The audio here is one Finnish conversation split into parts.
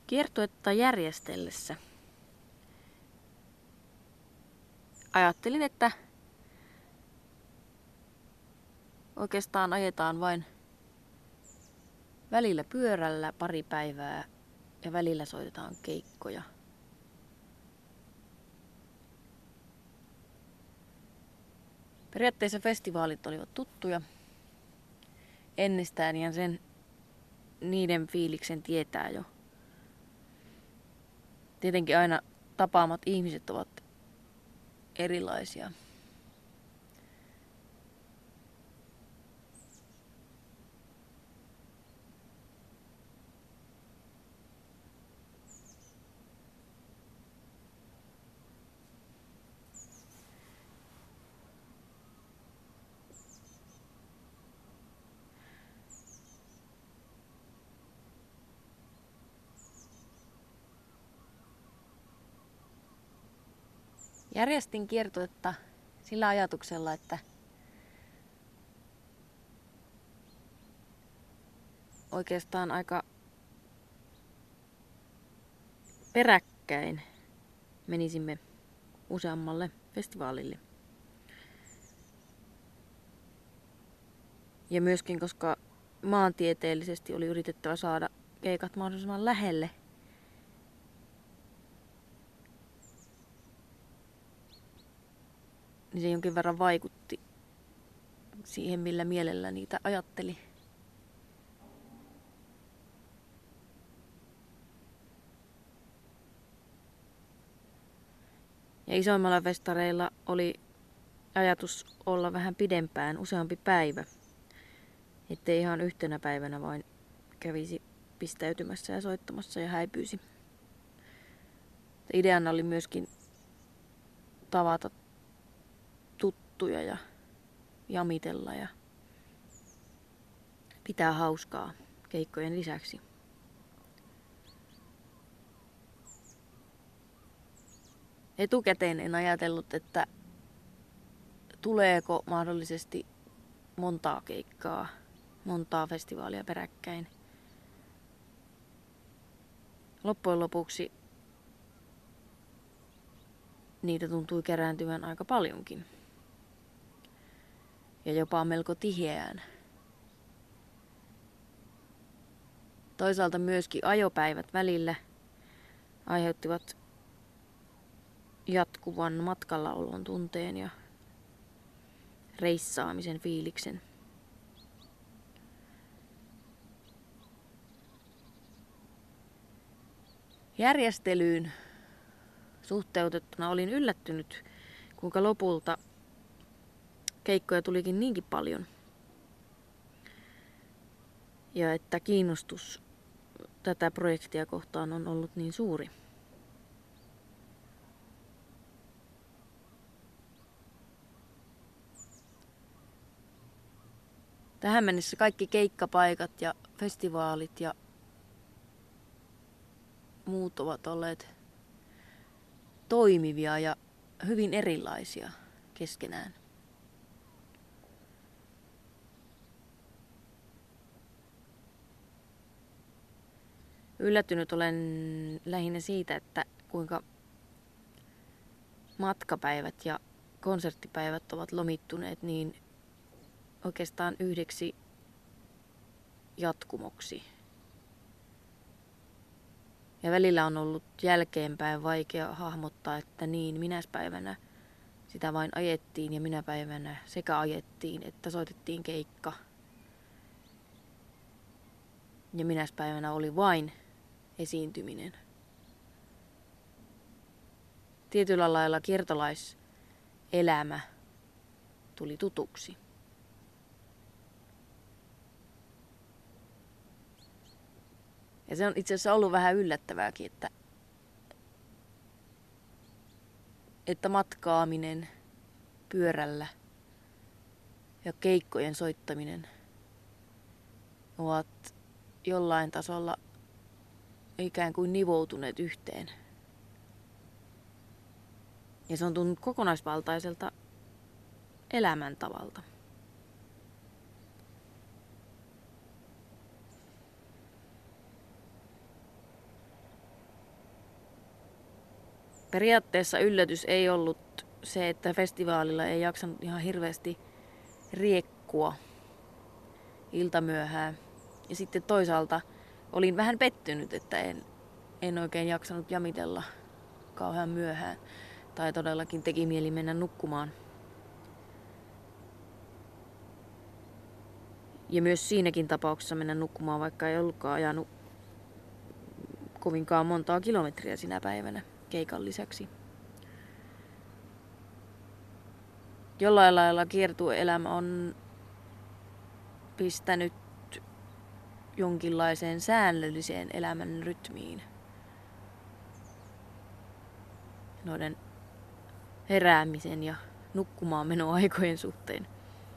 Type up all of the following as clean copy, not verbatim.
Kiertuetta järjestellessä ajattelin, että oikeastaan ajetaan vain välillä pyörällä pari päivää ja välillä soitetaan keikkoja. Periaatteessa festivaalit olivat tuttuja ennestään ja niiden fiiliksen tietää jo. Tietenkin aina tapaamat ihmiset ovat erilaisia. Järjestin kiertuetta sillä ajatuksella, että oikeastaan aika peräkkäin menisimme useammalle festivaalille. Ja myöskin, koska maantieteellisesti oli yritettävä saada keikat mahdollisimman lähelle, niin se jonkin verran vaikutti siihen, millä mielellä niitä ajatteli. Ja isoimmilla festareilla oli ajatus olla vähän pidempään, useampi päivä. Ettei ihan yhtenä päivänä vain kävisi pistäytymässä ja soittamassa ja häipyisi. Ideana oli myöskin tavata tuttuja ja jamitella ja pitää hauskaa keikkojen lisäksi. Etukäteen en ajatellut, että tuleeko mahdollisesti montaa keikkaa, montaa festivaalia peräkkäin. Loppujen lopuksi niitä tuntui kerääntyvän aika paljonkin. Ja jopa melko tiheään. Toisaalta myöskin ajopäivät välillä aiheuttivat jatkuvan matkallaolon tunteen ja reissaamisen fiiliksen. Järjestelyyn suhteutettuna olin yllättynyt, kuinka lopulta keikkoja tulikin niinkin paljon. Ja että kiinnostus tätä projektia kohtaan on ollut niin suuri. Tähän mennessä kaikki keikkapaikat ja festivaalit ja muut ovat olleet toimivia ja hyvin erilaisia keskenään. Yllättynyt olen lähinnä siitä, että kuinka matkapäivät ja konserttipäivät ovat lomittuneet niin oikeastaan yhdeksi jatkumoksi. Ja välillä on ollut jälkeenpäin vaikea hahmottaa, että niin, minäs päivänä sitä vain ajettiin ja minä päivänä sekä ajettiin, että soitettiin keikka. Ja minäs päivänä oli vain esiintyminen. Tietyllä lailla kiertolaiselämä tuli tutuksi. Ja se on itse asiassa ollut vähän yllättävääkin, että matkaaminen pyörällä ja keikkojen soittaminen ovat jollain tasolla ikään kuin nivoutuneet yhteen. Ja se on tuntunut kokonaisvaltaiselta elämäntavalta. Periaatteessa yllätys ei ollut se, että festivaalilla ei jaksanut ihan hirveästi riekkua iltamyöhään. Ja sitten toisaalta olin vähän pettynyt, että en oikein jaksanut jamitella kauhean myöhään. Tai todellakin teki mieli mennä nukkumaan. Ja myös siinäkin tapauksessa mennä nukkumaan, vaikka ei ollutkaan ajanut kovinkaan montaa kilometriä sinä päivänä keikan lisäksi. Jollain lailla kiertueelämä on pistänyt jonkinlaiseen säännölliseen elämän rytmiin. Noiden heräämisen ja nukkumaan menoaikojen suhteen.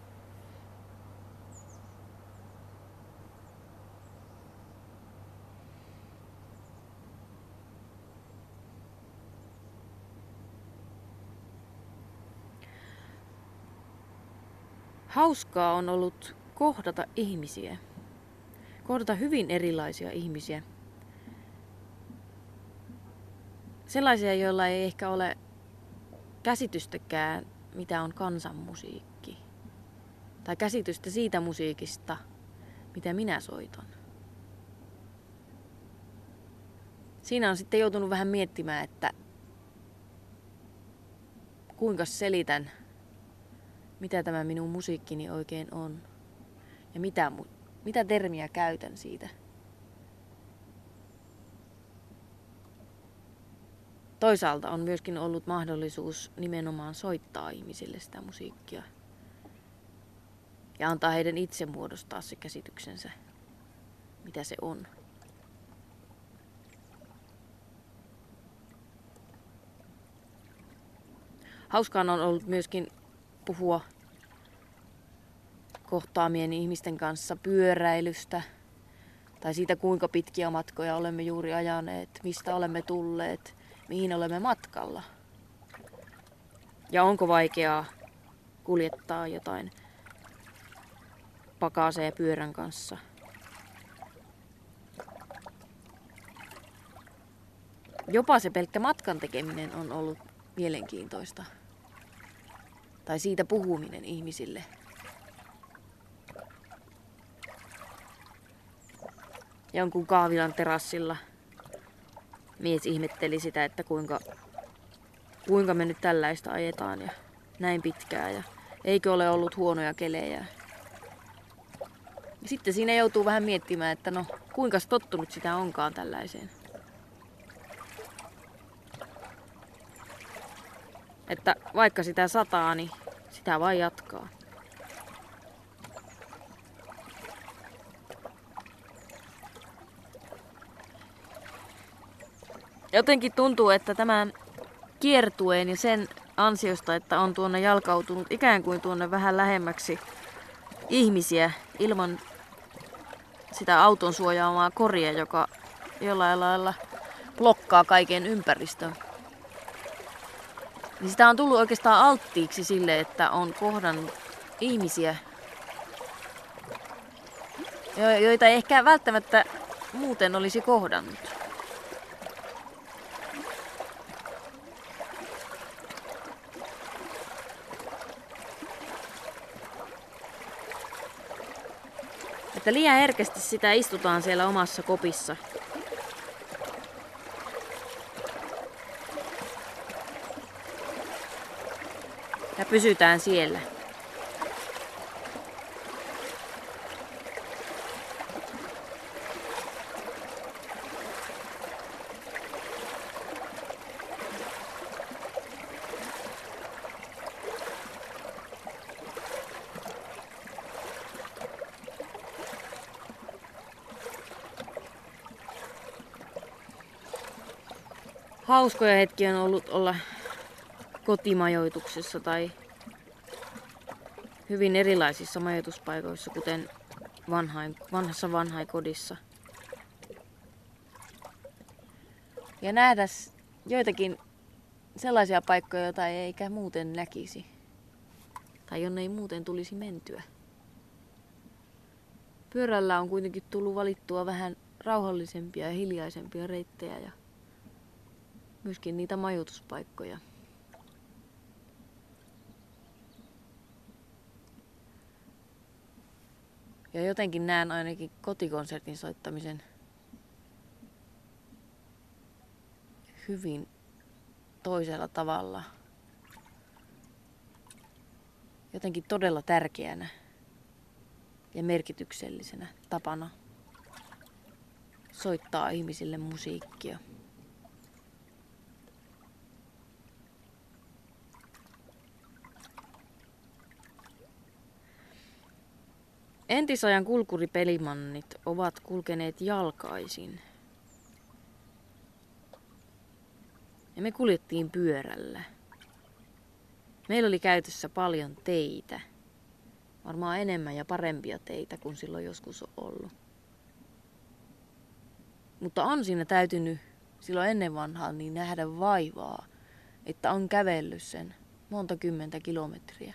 Hauskaa on ollut kohdata ihmisiä. Kohdata hyvin erilaisia ihmisiä. Sellaisia, joilla ei ehkä ole käsitystäkään, mitä on kansanmusiikki. Tai käsitystä siitä musiikista, mitä minä soitan. Siinä on sitten joutunut vähän miettimään, että kuinka selitän, mitä tämä minun musiikkini oikein on. Ja mitä termiä käytän siitä. Toisaalta on myöskin ollut mahdollisuus nimenomaan soittaa ihmisille sitä musiikkia. Ja antaa heidän itse muodostaa se käsityksensä, mitä se on. Hauskaa on ollut myöskin puhua kohtaamien ihmisten kanssa pyöräilystä tai siitä, kuinka pitkiä matkoja olemme juuri ajaneet, mistä olemme tulleet, mihin olemme matkalla. Ja onko vaikeaa kuljettaa jotain pakaseen pyörän kanssa. Jopa se pelkkä matkan tekeminen on ollut mielenkiintoista. Tai siitä puhuminen ihmisille. Jonkun kahvilan terassilla mies ihmetteli sitä, että kuinka me nyt tällaista ajetaan ja näin pitkään ja eikö ole ollut huonoja kelejä. Ja sitten siinä joutuu vähän miettimään, että no kuinka tottunut sitä onkaan tällaiseen. Että vaikka sitä sataa, niin sitä vaan jatkaa. Jotenkin tuntuu, että tämän kiertueen ja sen ansiosta, että on tuonne jalkautunut ikään kuin tuonne vähän lähemmäksi ihmisiä ilman sitä auton suojaamaa koria, joka jollain lailla blokkaa kaiken ympäristön. Niin sitä on tullut oikeastaan alttiiksi sille, että on kohdannut ihmisiä, joita ei ehkä välttämättä muuten olisi kohdannut. Että liian herkästi sitä istutaan siellä omassa kopissa. Ja pysytään siellä. Hauskoja hetkiä on ollut olla kotimajoituksessa tai hyvin erilaisissa majoituspaikoissa, kuten vanhassa vanhainkodissa. Ja nähdä joitakin sellaisia paikkoja, joita ei eikä muuten näkisi. Tai jonne ei muuten tulisi mentyä. Pyörällä on kuitenkin tullut valittua vähän rauhallisempia ja hiljaisempia reittejä. Ja myöskin niitä majoituspaikkoja. Ja jotenkin näen ainakin kotikonsertin soittamisen hyvin toisella tavalla. Jotenkin todella tärkeänä ja merkityksellisenä tapana soittaa ihmisille musiikkia. Entisajan kulkuripelimannit ovat kulkeneet jalkaisin. Ja me kuljettiin pyörällä. Meillä oli käytössä paljon teitä. Varmaan enemmän ja parempia teitä kuin silloin joskus on ollut. Mutta on siinä täytynyt silloin ennen vanhaa niin nähdä vaivaa, että on kävellyt sen monta kymmentä kilometriä.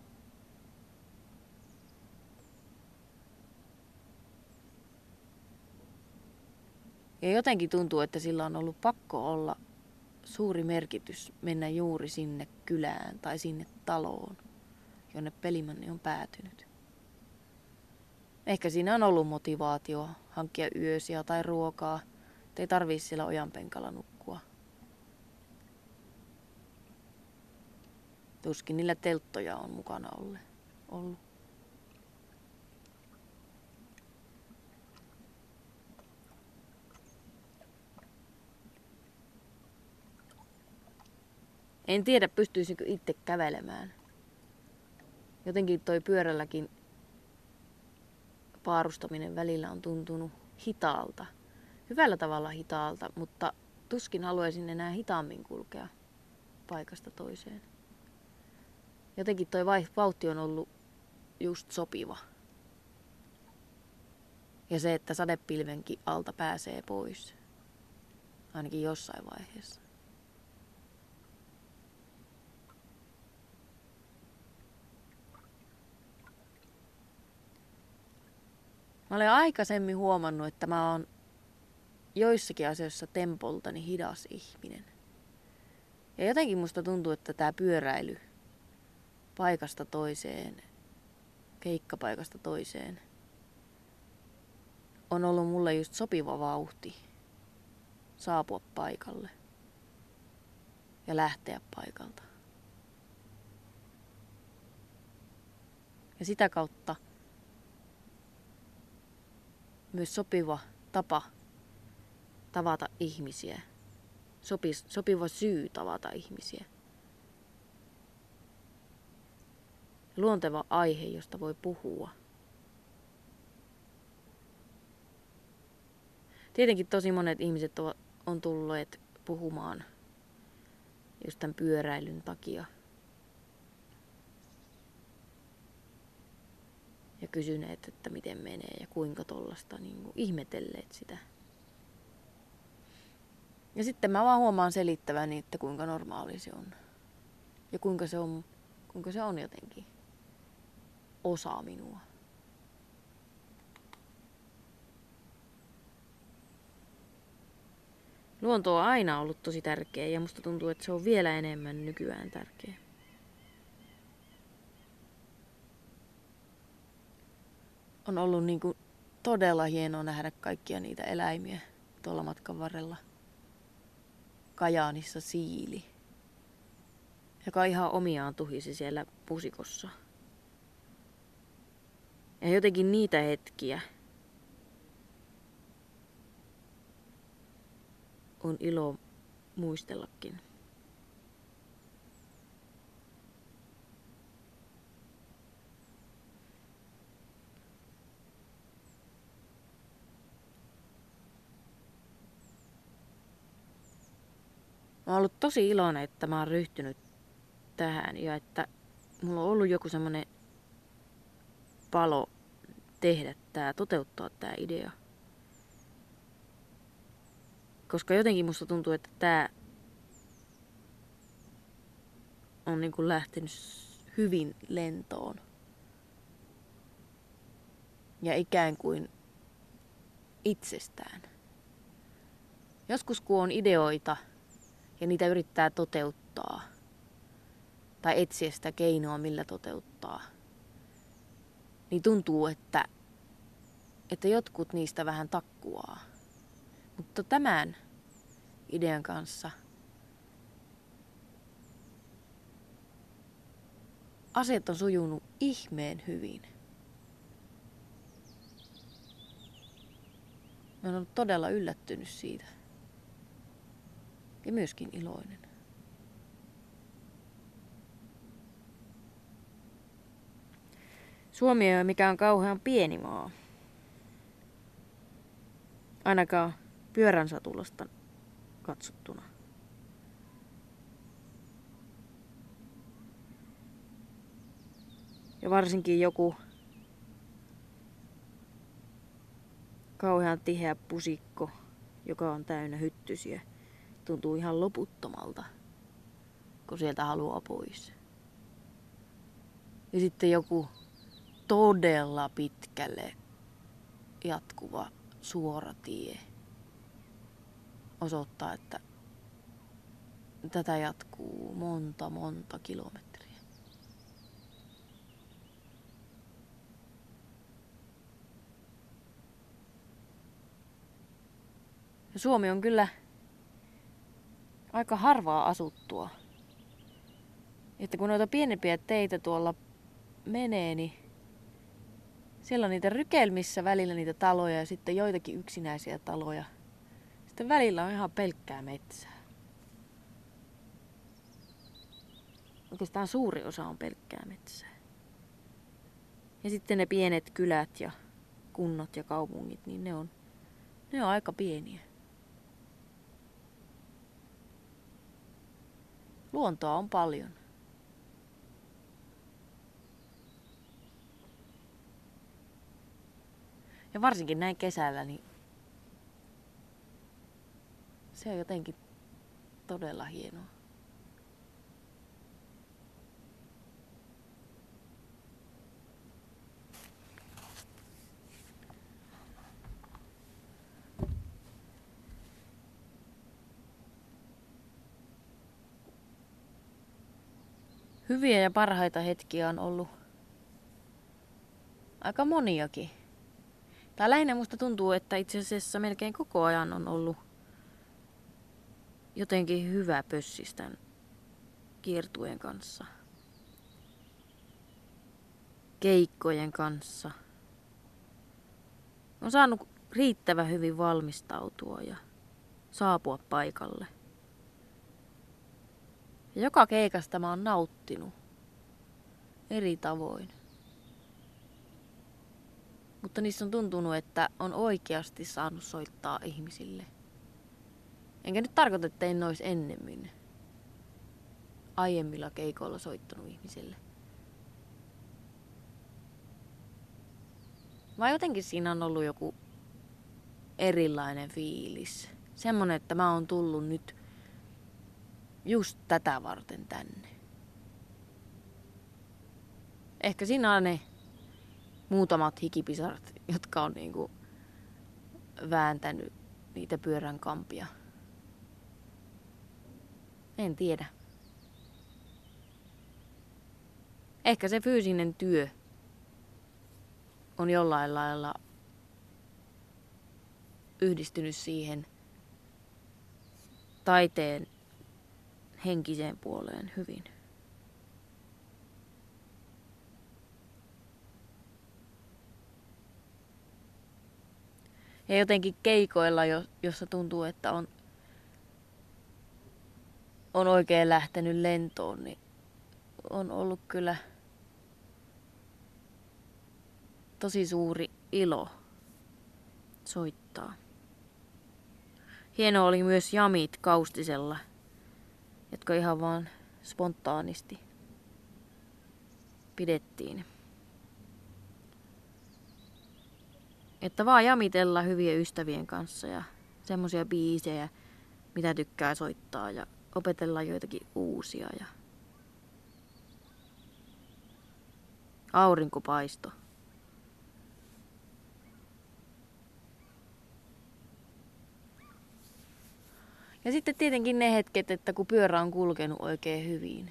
Ja jotenkin tuntuu, että sillä on ollut pakko olla suuri merkitys mennä juuri sinne kylään tai sinne taloon, jonne pelimanni on päätynyt. Ehkä siinä on ollut motivaatio hankkia yösiä tai ruokaa, ettei tarvii siellä ojanpenkalla nukkua. Tuskin niillä telttoja on mukana ollut. En tiedä, pystyisikö itse kävelemään. Jotenkin toi pyörälläkin paarustaminen välillä on tuntunut hitaalta. Hyvällä tavalla hitaalta, mutta tuskin haluaisin enää hitaammin kulkea paikasta toiseen. Jotenkin toi vauhti on ollut just sopiva. Ja se, että sadepilvenkin alta pääsee pois. Ainakin jossain vaiheessa. Mä olen aikaisemmin huomannut, että mä oon joissakin asioissa tempoltani hidas ihminen. Ja jotenkin musta tuntuu, että tää pyöräily paikasta toiseen, keikkapaikasta toiseen, on ollut mulle just sopiva vauhti saapua paikalle ja lähteä paikalta. Ja sitä kautta myös sopiva tapa tavata ihmisiä. Sopiva syy tavata ihmisiä. Luonteva aihe, josta voi puhua. Tietenkin tosi monet ihmiset on tulleet puhumaan just tämän pyöräilyn takia. Ja kysyneet, että miten menee ja kuinka tollasta, niin kuin ihmetelleet sitä. Ja sitten mä vaan huomaan selittäväni, että kuinka normaali se on. Ja kuinka se on jotenkin osa minua. Luonto on aina ollut tosi tärkeä ja musta tuntuu, että se on vielä enemmän nykyään tärkeä. On ollut niin kuin todella hienoa nähdä kaikkia niitä eläimiä tuolla matkan varrella. Kajaanissa siili, joka ihan omiaan tuhisi siellä pusikossa. Ja jotenkin niitä hetkiä on ilo muistellakin. Mä oon ollut tosi iloinen, että mä oon ryhtynyt tähän ja että mulla on ollut joku semmonen palo tehdä tää, toteuttaa tää idea. Koska jotenkin musta tuntuu, että tää on niinku lähtenyt hyvin lentoon. Ja ikään kuin itsestään. Joskus kun on ideoita ja niitä yrittää toteuttaa tai etsiä sitä keinoa, millä toteuttaa, niin tuntuu, että jotkut niistä vähän takkuaa. Mutta tämän idean kanssa asiat on sujunut ihmeen hyvin. Mä oon ollut todella yllättynyt siitä. Ja myöskin iloinen. Suomi ei ole mikään kauhean pieni maa. Ainakaan pyörän satulasta katsottuna. Ja varsinkin joku kauhean tiheä pusikko, joka on täynnä hyttysiä, tuntuu ihan loputtomalta, kun sieltä haluaa pois. Ja sitten joku todella pitkälle jatkuva suora tie osoittaa, että tätä jatkuu monta kilometriä. Ja Suomi on kyllä aika harvaa asuttua. Että kun noita pienempiä teitä tuolla menee, niin siellä on niitä rykelmissä välillä niitä taloja ja sitten joitakin yksinäisiä taloja. Sitten välillä on ihan pelkkää metsää. Oikeastaan suuri osa on pelkkää metsää. Ja sitten ne pienet kylät ja kunnat ja kaupungit, niin ne on aika pieniä. Luontoa on paljon. Ja varsinkin näin kesällä, niin se on jotenkin todella hienoa. Hyviä ja parhaita hetkiä on ollut aika moniakin. Tai lähinnä musta tuntuu, että itse asiassa melkein koko ajan on ollut jotenkin hyvä pössis tämän kiertueen kanssa. Keikkojen kanssa. On saanut riittävän hyvin valmistautua ja saapua paikalle. Ja joka keikasta mä oon nauttinut eri tavoin. Mutta niissä on tuntunut, että on oikeasti saanut soittaa ihmisille. Enkä nyt tarkoita, että en olisi ennemmin aiemmilla keikoilla soittanut ihmisille. Vai jotenkin siinä on ollut joku erilainen fiilis. Semmonen, että mä oon tullut nyt just tätä varten tänne. Ehkä siinä on ne muutamat hikipisarat, jotka on niinku vääntänyt niitä pyörän kampia. En tiedä. Ehkä se fyysinen työ on jollain lailla yhdistynyt siihen taiteen henkiseen puoleen hyvin. Ja jotenkin keikoilla, jossa tuntuu, että on oikein lähtenyt lentoon, niin on ollut kyllä tosi suuri ilo soittaa. Hieno oli myös jamit Kaustisella, jotka ihan vaan spontaanisti pidettiin. Että vaan jamitella hyvien ystävien kanssa ja semmosia biisejä, mitä tykkää soittaa ja opetella joitakin uusia. Ja aurinko paisto. Ja sitten tietenkin ne hetket, että kun pyörä on kulkenut oikein hyvin.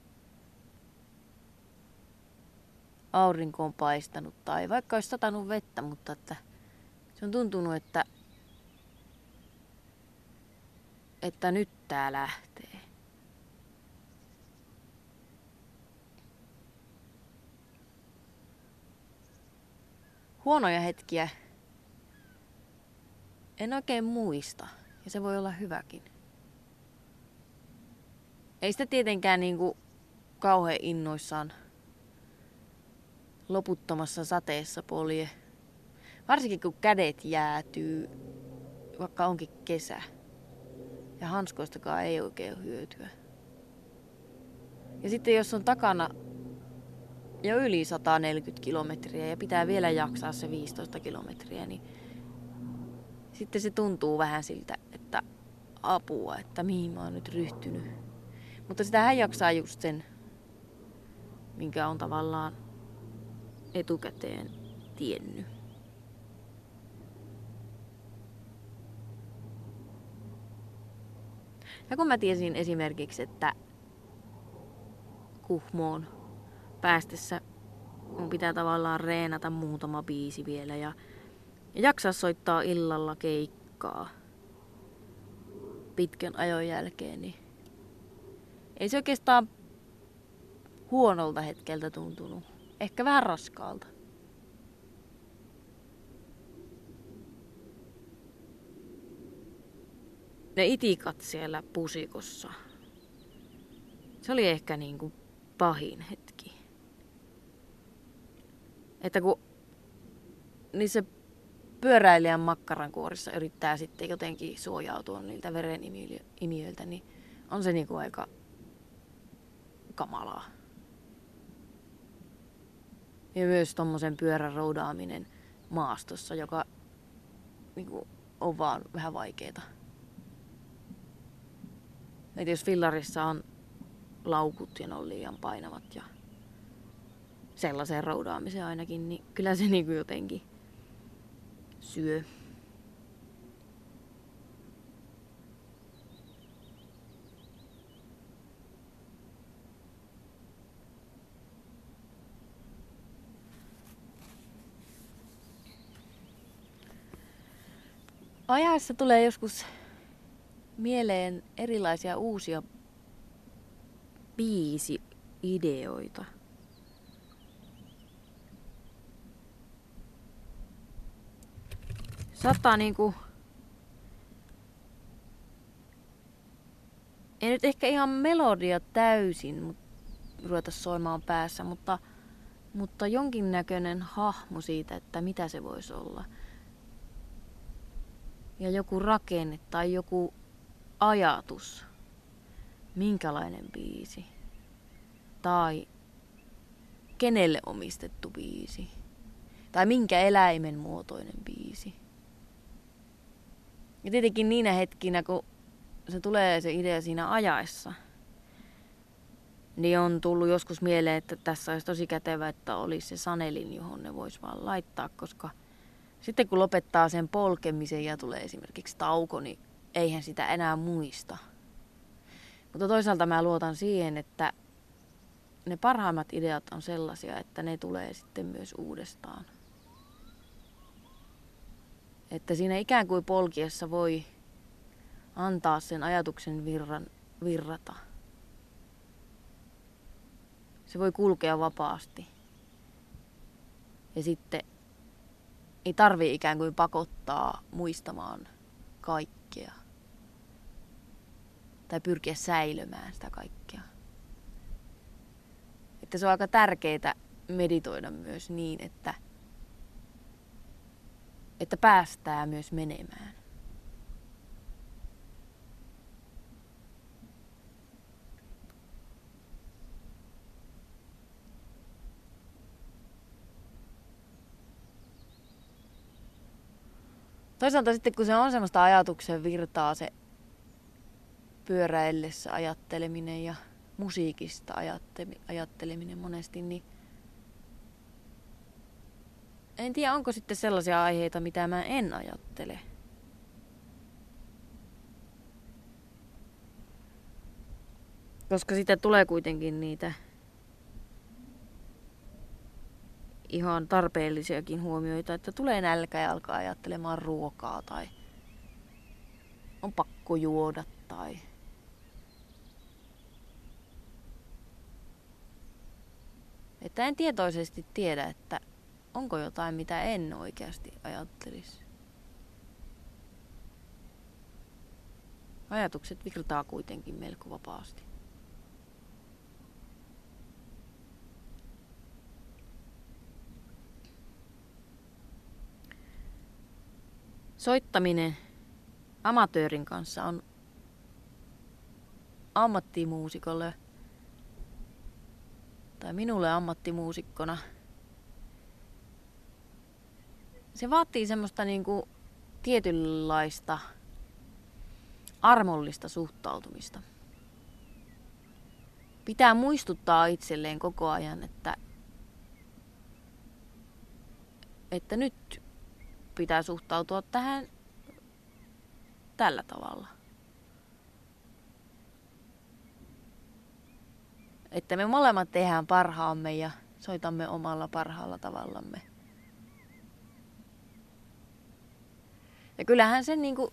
Aurinko on paistanut tai vaikka olisi satanut vettä, mutta että se on tuntunut, että nyt tää lähtee. Huonoja hetkiä en oikein muista, ja se voi olla hyväkin. Ei sitä tietenkään niinku kauhean innoissaan loputtomassa sateessa polje. Varsinkin kun kädet jäätyy, vaikka onkin kesä. Ja hanskoistakaan ei oikein ole hyötyä. Ja sitten jos on takana jo yli 140 kilometriä ja pitää vielä jaksaa se 15 kilometriä, niin sitten se tuntuu vähän siltä, että apua, että mihin mä oon nyt ryhtynyt. Mutta sitähän jaksaa just sen, minkä on tavallaan etukäteen tiennyt. Ja kun mä tiesin esimerkiksi, että Kuhmoon päästessä mun pitää tavallaan reenata muutama biisi vielä ja jaksaa soittaa illalla keikkaa pitkän ajon jälkeen, niin ei se oikeastaan huonolta hetkeltä tuntunut. Ehkä vähän raskaalta. Ne itikat siellä pusikossa. Se oli ehkä niinku pahin hetki. Että kun niissä pyöräilijän makkarankuorissa yrittää sitten jotenkin suojautua niiltä verenimijöiltä, niin on se niinku aika kamalaa. Ja myös tommosen pyörän roudaaminen maastossa, joka niinku on vaan vähän vaikeeta. Et jos fillarissa on laukut ja ne on liian painavat ja sellaiseen roudaamiseen ainakin, niin kyllä se niinku jotenkin syö. Ajaessa tulee joskus mieleen erilaisia uusia biisi-ideoita. Saattaa niinku, ei nyt ehkä ihan melodia täysin ruveta soimaan päässä, mutta jonkinnäköinen hahmo siitä, että mitä se voisi olla. Ja joku rakenne tai joku ajatus, minkälainen biisi. Tai kenelle omistettu biisi. Tai minkä eläimen muotoinen biisi. Ja tietenkin niinä hetkinä, kun se tulee se idea siinä ajaessa, niin on tullut joskus mieleen, että tässä olisi tosi kätevä, että olisi se sanelin, johon ne vois vaan laittaa, koska sitten kun lopettaa sen polkemisen ja tulee esimerkiksi tauko, niin eihän sitä enää muista. Mutta toisaalta mä luotan siihen, että ne parhaimmat ideat on sellaisia, että ne tulee sitten myös uudestaan. Että siinä ikään kuin polkiessa voi antaa sen ajatuksen virrata. Se voi kulkea vapaasti. Ja sitten ei tarvitse ikään kuin pakottaa muistamaan kaikkea. Tai pyrkiä säilymään sitä kaikkea. Että se on aika tärkeää meditoida myös niin, että päästään myös menemään. Toisaalta sitten kun se on semmoista ajatuksen virtaa se pyöräillessä ajatteleminen ja musiikista ajatteleminen monesti, niin en tiedä onko sitten sellaisia aiheita, mitä mä en ajattele. Koska sitten tulee kuitenkin niitä ihan tarpeellisiakin huomioita, että tulee nälkä ja alkaa ajattelemaan ruokaa tai on pakko juoda tai että en tietoisesti tiedä, että onko jotain, mitä en oikeasti ajattelisi. Ajatukset virtaa kuitenkin melko vapaasti. Soittaminen amatöörin kanssa on ammattimuusikolle tai minulle ammattimuusikkona. Se vaatii semmoista niinku tietynlaista armollista suhtautumista. Pitää muistuttaa itselleen koko ajan, että nyt pitää suhtautua tähän tällä tavalla. Että me molemmat tehdään parhaamme ja soitamme omalla parhaalla tavallamme. Ja kyllähän sen niinku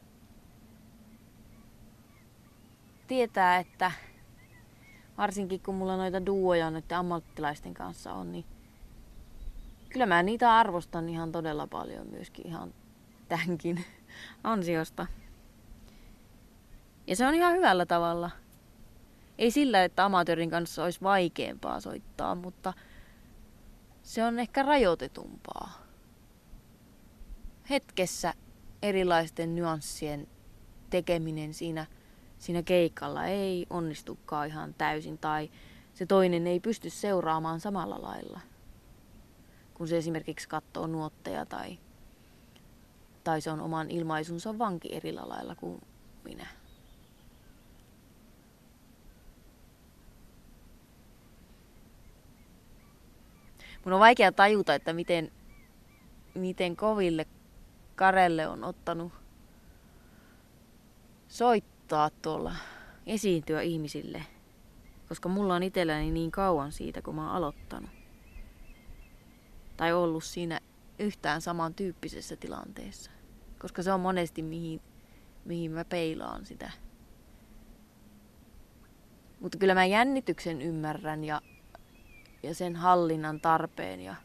tietää, että varsinkin kun mulla noita duoja noiden ammattilaisten kanssa on, niin kyllä mä niitä arvostan ihan todella paljon myöskin ihan tämänkin ansiosta. Ja se on ihan hyvällä tavalla. Ei sillä, että amatöörin kanssa olisi vaikeampaa soittaa, mutta se on ehkä rajoitetumpaa. Hetkessä erilaisten nyanssien tekeminen siinä keikalla ei onnistukaan ihan täysin tai se toinen ei pysty seuraamaan samalla lailla, kun se esimerkiksi katsoo nuotteja tai se on oman ilmaisunsa vanki eri lailla kuin minä. Mun on vaikea tajuta, että miten koville Karelle on ottanut soittaa tuolla, esiintyä ihmisille, koska mulla on itselläni niin kauan siitä, kun mä oon aloittanut. Tai ollut siinä yhtään samantyyppisessä tilanteessa, koska se on monesti mihin mä peilaan sitä. Mutta kyllä mä jännityksen ymmärrän ja sen hallinnan tarpeen ja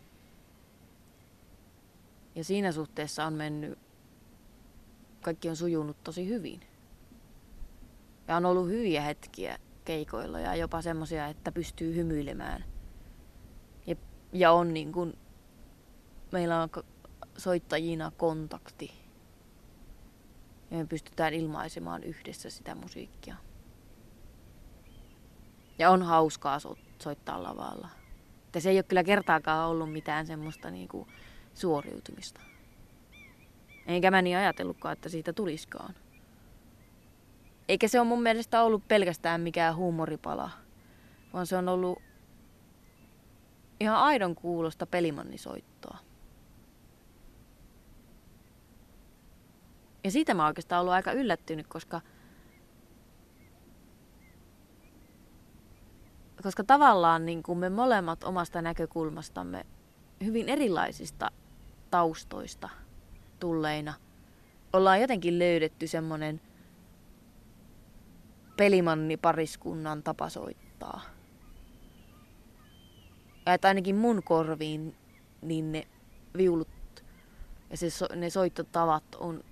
siinä suhteessa on mennyt, kaikki on sujunut tosi hyvin. Ja on ollut hyviä hetkiä keikoilla ja jopa semmoisia, että pystyy hymyilemään. Ja on niin kuin, meillä on soittajina kontakti. Ja me pystytään ilmaisemaan yhdessä sitä musiikkia. Ja on hauskaa soittaa lavalla. Että se ei ole kyllä kertaakaan ollut mitään semmoista niinku suoriutumista. Enkä mä niin ajatellutkaan, että siitä tuliskaan. Eikä se ole mun mielestä ollut pelkästään mikään huumoripala, vaan se on ollut ihan aidon kuulosta pelimannisoittoa. Ja siitä mä oon oikeastaan ollut aika yllättynyt, koska tavallaan niin kuin me molemmat omasta näkökulmastamme hyvin erilaisista taustoista tulleina ollaan jotenkin löydetty semmonen pelimannipariskunnan tapa soittaa. Ja että ainakin mun korviin niin ne viulut ja ne soittotavat on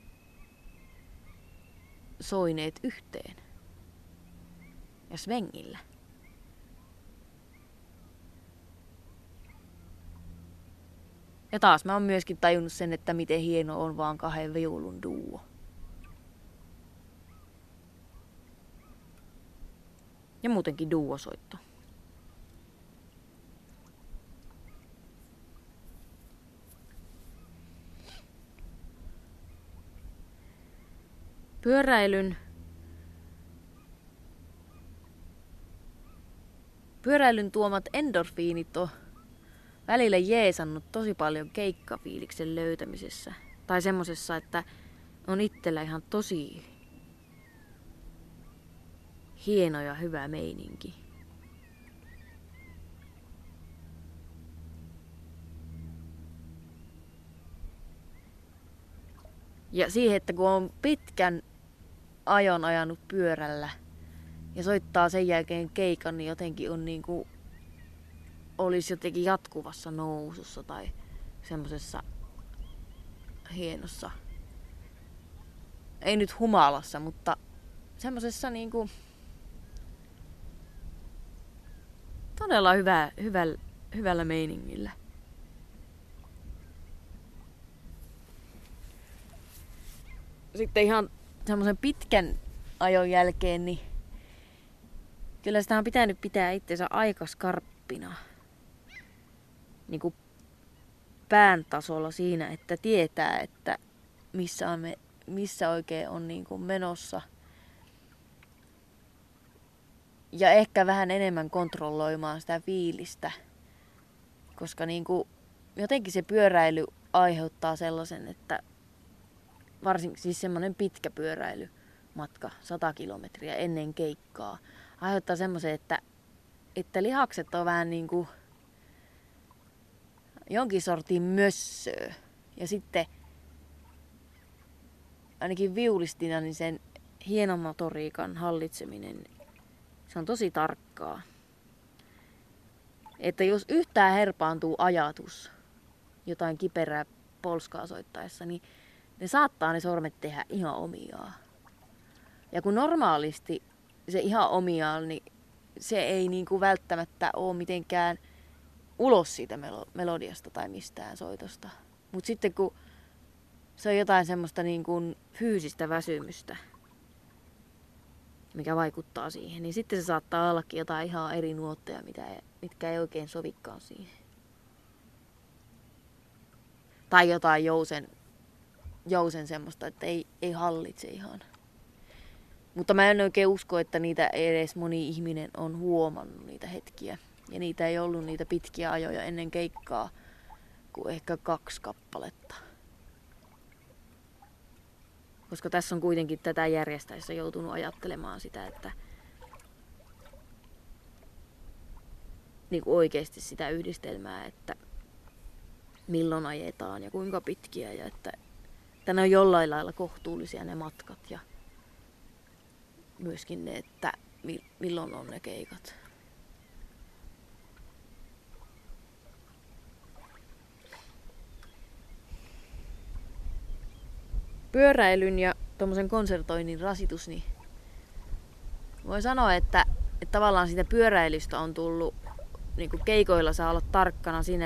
soineet yhteen ja svengillä. Ja taas mä oon myöskin tajunnut sen, että miten hieno on vaan 2 viulun duo. Ja muutenkin duosoitto. Pyöräilyn tuomat endorfiinit on välillä jeesannut tosi paljon keikkafiiliksen löytämisessä. Tai semmosessa, että on itsellä ihan tosi hieno ja hyvä meininki. Ja siihen, että kun on pitkän ajon ajanut pyörällä ja soittaa sen jälkeen keikan, niin jotenkin on niinku olisi jotenkin jatkuvassa nousussa tai semmosessa hienossa, ei nyt humalassa, mutta semmosessa niinku todella hyvällä meiningillä. Sitten ihan semmoisen pitkän ajon jälkeen, niin kyllä sitä on pitänyt pitää itsensä aika skarppina. Niinku pään tasolla siinä, että tietää, että missä oikein on niinku menossa. Ja ehkä vähän enemmän kontrolloimaan sitä fiilistä. Koska niinku jotenkin se pyöräily aiheuttaa sellaisen, että varsinkin siis semmoinen pitkä pyöräilymatka, 100 kilometriä ennen keikkaa, aiheuttaa semmoisen, että lihakset on vähän niinku jonkin sortin mössöä. Ja sitten ainakin viulistina niin sen hienon motoriikan hallitseminen, se on tosi tarkkaa. Että jos yhtään herpaantuu ajatus jotain kiperää polskaa soittaessa, niin ne saattaa ne sormet tehdä ihan omiaan. Ja kun normaalisti se ihan omiaan, niin se ei niinku välttämättä ole mitenkään ulos siitä melodiasta tai mistään soitosta. Mutta sitten kun se on jotain semmoista niinku fyysistä väsymystä, mikä vaikuttaa siihen, niin sitten se saattaa ollakin jotain ihan eri nuotteja, mitkä ei oikein sovikaan siihen. Tai jotain jousen semmoista, että ei hallitse ihan. Mutta mä en oikein usko, että niitä edes moni ihminen on huomannut niitä hetkiä. Ja niitä ei ollut niitä pitkiä ajoja ennen keikkaa, kuin ehkä 2 kappaletta. Koska tässä on kuitenkin tätä järjestäessä joutunut ajattelemaan sitä, että niin kuin oikeasti sitä yhdistelmää, että milloin ajetaan ja kuinka pitkiä ja että ne on jollain lailla kohtuullisia ne matkat ja myöskin ne, että milloin on ne keikat. Pyöräilyn ja tommosen konsertoinnin rasitus, niin voin sanoa, että tavallaan siitä pyöräilystä on tullut, niin kuin keikoilla saa olla tarkkana siinä,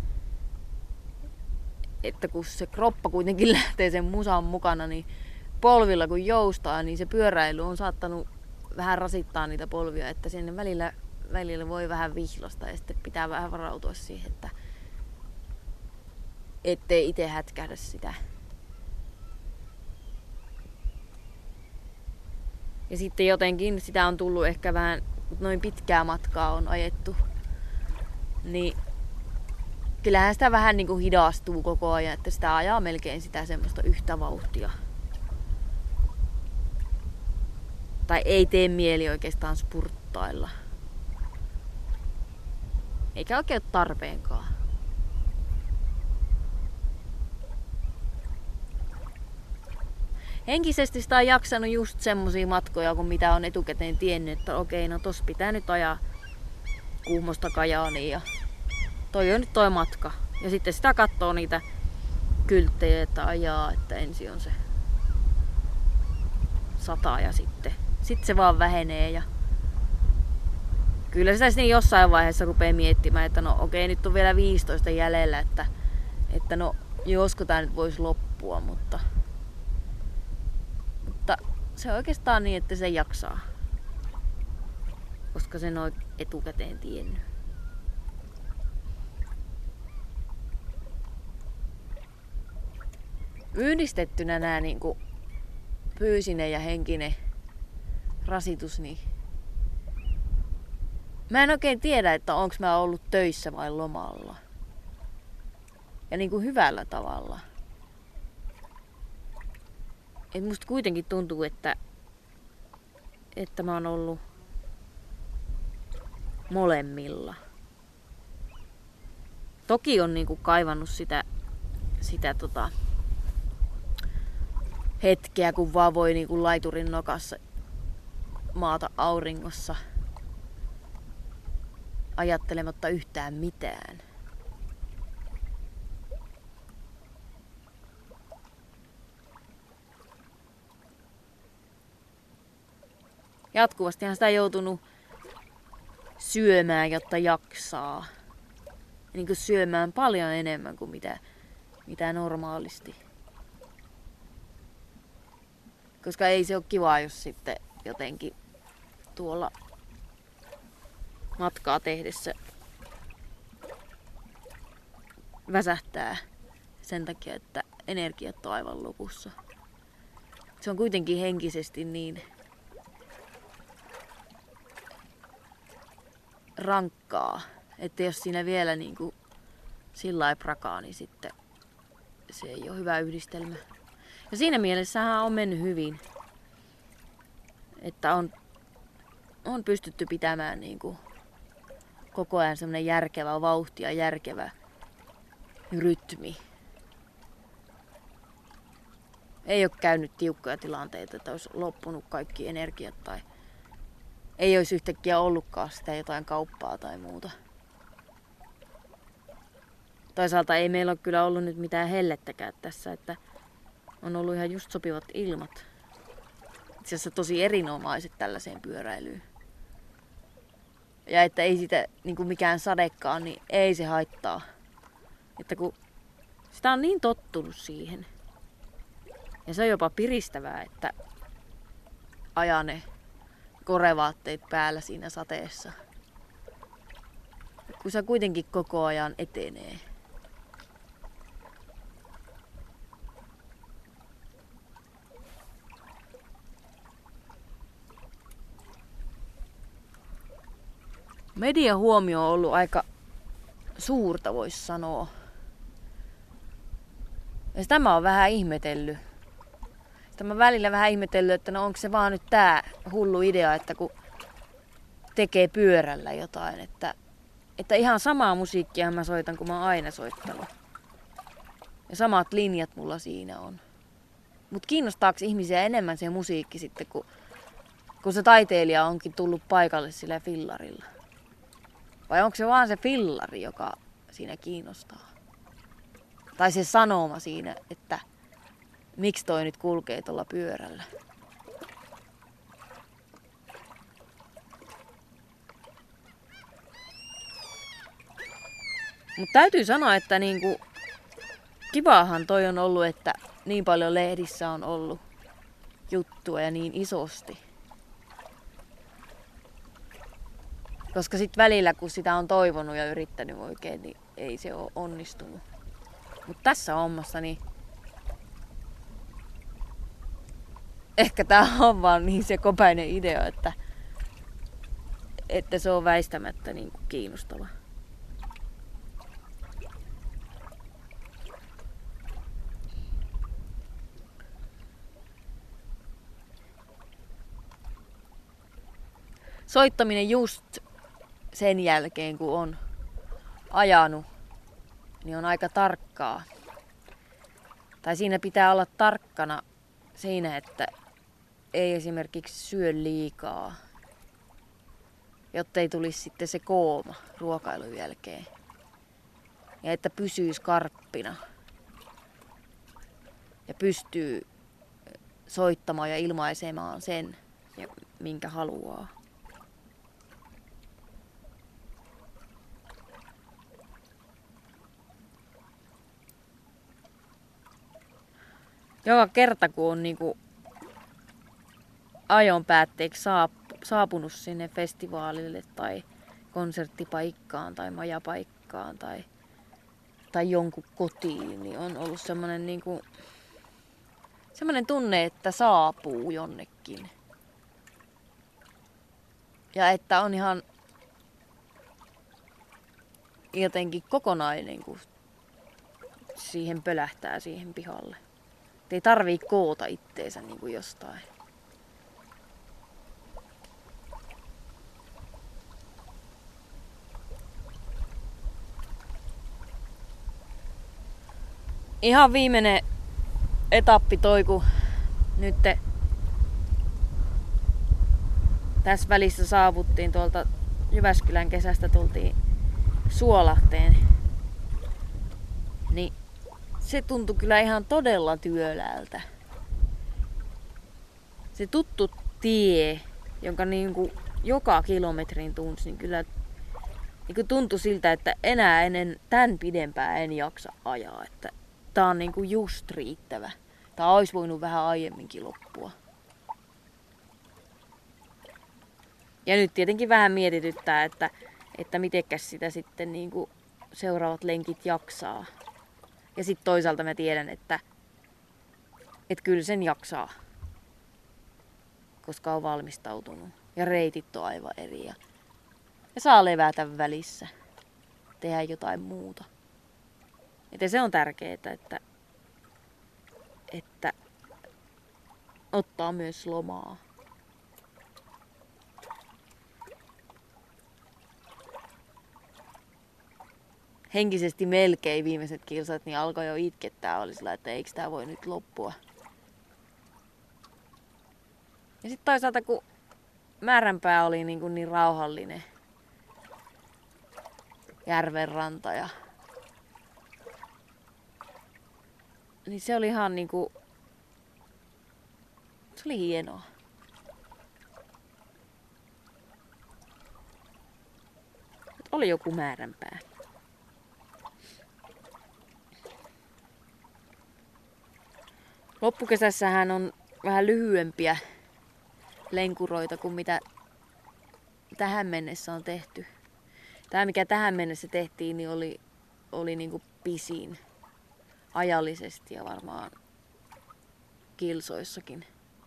että kun se kroppa kuitenkin lähtee sen musan mukana, niin polvilla kun joustaa, niin se pyöräily on saattanut vähän rasittaa niitä polvia, että sinne välillä voi vähän vihlasta ja sitten pitää vähän varautua siihen, että ettei itse hätkähdä sitä. Ja sitten jotenkin sitä on tullut ehkä vähän, noin pitkää matkaa on ajettu, niin kyllähän sitä vähän niin kuin hidastuu koko ajan, että sitä ajaa melkein sitä semmoista yhtä vauhtia. Tai ei tee mieli oikeastaan spurttailla. Eikä oikein ole tarpeenkaan. Henkisesti sitä on jaksanut just semmosia matkoja, kun mitä on etukäteen tiennyt, että okei, no tossa pitää nyt ajaa Kuhmosta Kajaaniin ja toi on nyt toi matka. Ja sitten sitä katsoo niitä kylttejä, että ajaa, että ensin on se 100 ja sitten se vaan vähenee. Ja kyllä sitä sitten jossain vaiheessa rupeaa miettimään, että no okei, nyt on vielä 15 jäljellä, että no josko tää nyt voisi loppua, mutta se on oikeastaan niin, että se jaksaa, koska sen on etukäteen tiennyt. Yhdistettynä nämä niinku fyysinen ja henkinen rasitus, niin mä en oikein tiedä, että onko mä ollut töissä vai lomalla. Ja niinku hyvällä tavalla. Et musta kuitenkin tuntuu, että mä oon ollut molemmilla. Toki on niinku kaivannut sitä hetkeä, kun vaan voi niinku laiturin nokassa maata auringossa ajattelematta yhtään mitään. Jatkuvastihan sitä joutunut syömään, jotta jaksaa. Niin kuin syömään paljon enemmän kuin mitä normaalisti. Koska ei se ole kiva, jos sitten jotenkin tuolla matkaa tehdessä väsähtää sen takia, että energiat on aivan lopussa. Se on kuitenkin henkisesti niin rankkaa, että jos siinä vielä niinku sillä prakaa, niin sitten se ei ole hyvä yhdistelmä. Ja siinä mielessähän on mennyt hyvin, että on pystytty pitämään niinku koko ajan semmoinen järkevä vauhti ja järkevä rytmi. Ei ole käynyt tiukkoja tilanteita, että olisi loppunut kaikki energiat tai ei olisi yhtäkkiä ollutkaan sitä jotain kauppaa tai muuta. Toisaalta ei meillä ole kyllä ollut nyt mitään hellettäkään tässä, että on ollut ihan just sopivat ilmat. Itse asiassa tosi erinomaiset tällaiseen pyöräilyyn. Ja että ei sitä niin kuin mikään sadekaan, niin ei se haittaa. Että kun sitä on niin tottunut siihen. Ja se on jopa piristävää, että ajaa ne korevaatteet päällä siinä sateessa. Kun se kuitenkin koko ajan etenee. Median huomio on ollut aika suurta, voisi sanoa. Ja sitä mä oon vähän ihmetellyt. Sitä mä välillä vähän ihmetellyt, että no onko se vaan nyt tää hullu idea, että kun tekee pyörällä jotain, että ihan samaa musiikkia mä soitan kuin mä oon aina soittanut. Ja samat linjat mulla siinä on. Mut kiinnostaako ihmisiä enemmän se musiikki sitten, kun se taiteilija onkin tullut paikalle sillä fillarilla? Vai onko se vaan se fillari, joka siinä kiinnostaa? Tai se sanoma siinä, että miksi toi nyt kulkee tuolla pyörällä? Mutta täytyy sanoa, että niinku, kivaahan toi on ollut, että niin paljon lehdissä on ollut juttua ja niin isosti. Koska sit välillä, kun sitä on toivonut ja yrittänyt oikein, niin ei se ole onnistunut. Mutta tässä hommassa, niin ehkä tää on vaan niin se kopäinen idea, että se on väistämättä niin kuin kiinnostava. Soittaminen just sen jälkeen, kun on ajanut, niin on aika tarkkaa. Tai siinä pitää olla tarkkana siinä, että ei esimerkiksi syö liikaa, jotta ei tulisi sitten se kooma ruokailun jälkeen. Ja että pysyy skarppina. Ja pystyy soittamaan ja ilmaisemaan sen, minkä haluaa. Joka kerta, kun on niinku ajon päätteeksi saapunut sinne festivaalille tai konserttipaikkaan tai majapaikkaan tai jonkun kotiin, niin on ollut semmoinen niinku, semmoinen tunne, että saapuu jonnekin. Ja että on ihan jotenkin kokonainen, kun siihen pölähtää siihen pihalle. Et ei tarvii koota itteensä niin kuin jostain. ihan viimeinen etappi toi, kun nyt tässä välissä saavuttiin tuolta Jyväskylän kesästä, tultiin Suolahteen. Niin se tuntui kyllä ihan todella työläältä. Se tuttu tie, jonka niinku joka kilometrin tunsi, niin kyllä niinku tuntui siltä, että enää ennen tän pidempään en jaksa ajaa. Että tää on niinku just riittävä. Tää olisi voinut vähän aiemminkin loppua. Ja nyt tietenkin vähän mietityttää, että mitenkäs sitä sitten niinku seuraavat lenkit jaksaa. Ja sitten toisaalta mä tiedän, että kyllä sen jaksaa. Koska on valmistautunut. Ja reitit on aivan eri. Ja saa levätä välissä. Tehdä jotain muuta. Että se on tärkeää, että ottaa myös lomaa. Henkisesti melkein viimeiset kilsat niin alkoi jo itkettää. Oli sillä, että eikö tää voi nyt loppua. Ja sitten toisaalta kun Määränpää oli niin rauhallinen järvenranta ja niin se oli ihan niinku, se oli hienoa. Oli joku Määränpää. Loppukesässähän on vähän lyhyempiä lenkuroita kuin mitä tähän mennessä on tehty. Tämä mikä tähän mennessä tehtiin niin oli niinku pisin ajallisesti ja varmaan kilsoissakin.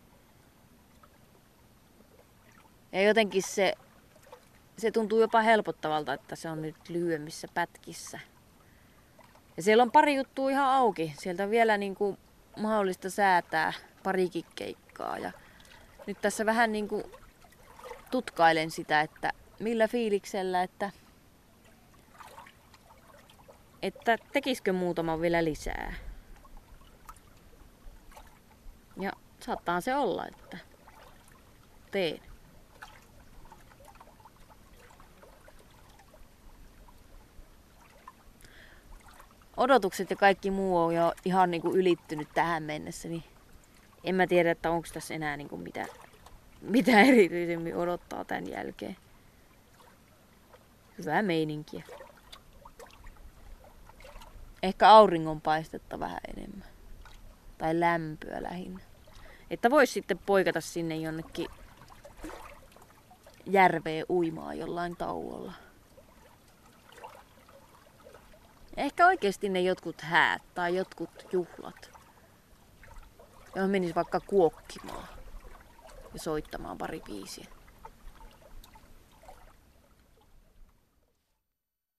Ja jotenkin se tuntuu jopa helpottavalta, että se on nyt lyhyemmissä pätkissä. Ja siellä on pari juttua ihan auki. Sieltä on vielä niinku mahdollista säätää parikin keikkaa. Ja nyt tässä vähän niinku tutkailen sitä, että millä fiiliksellä, että tekisikö muutama vielä lisää. Ja saattaa se olla, että teen. Odotukset ja kaikki muu on jo ihan niinku ylittynyt tähän mennessä, niin en mä tiedä, että onko tässä enää niinku mitä erityisemmin odottaa tämän jälkeen. Hyvää meininkiä. Ehkä auringonpaistetta vähän enemmän. Tai lämpöä lähinnä. Että vois sitten poikata sinne jonnekin järveen uimaan jollain tauolla. Ehkä oikeesti ne jotkut häät tai jotkut juhlat, johon menis vaikka kuokkimaan ja soittamaan pari biisiä.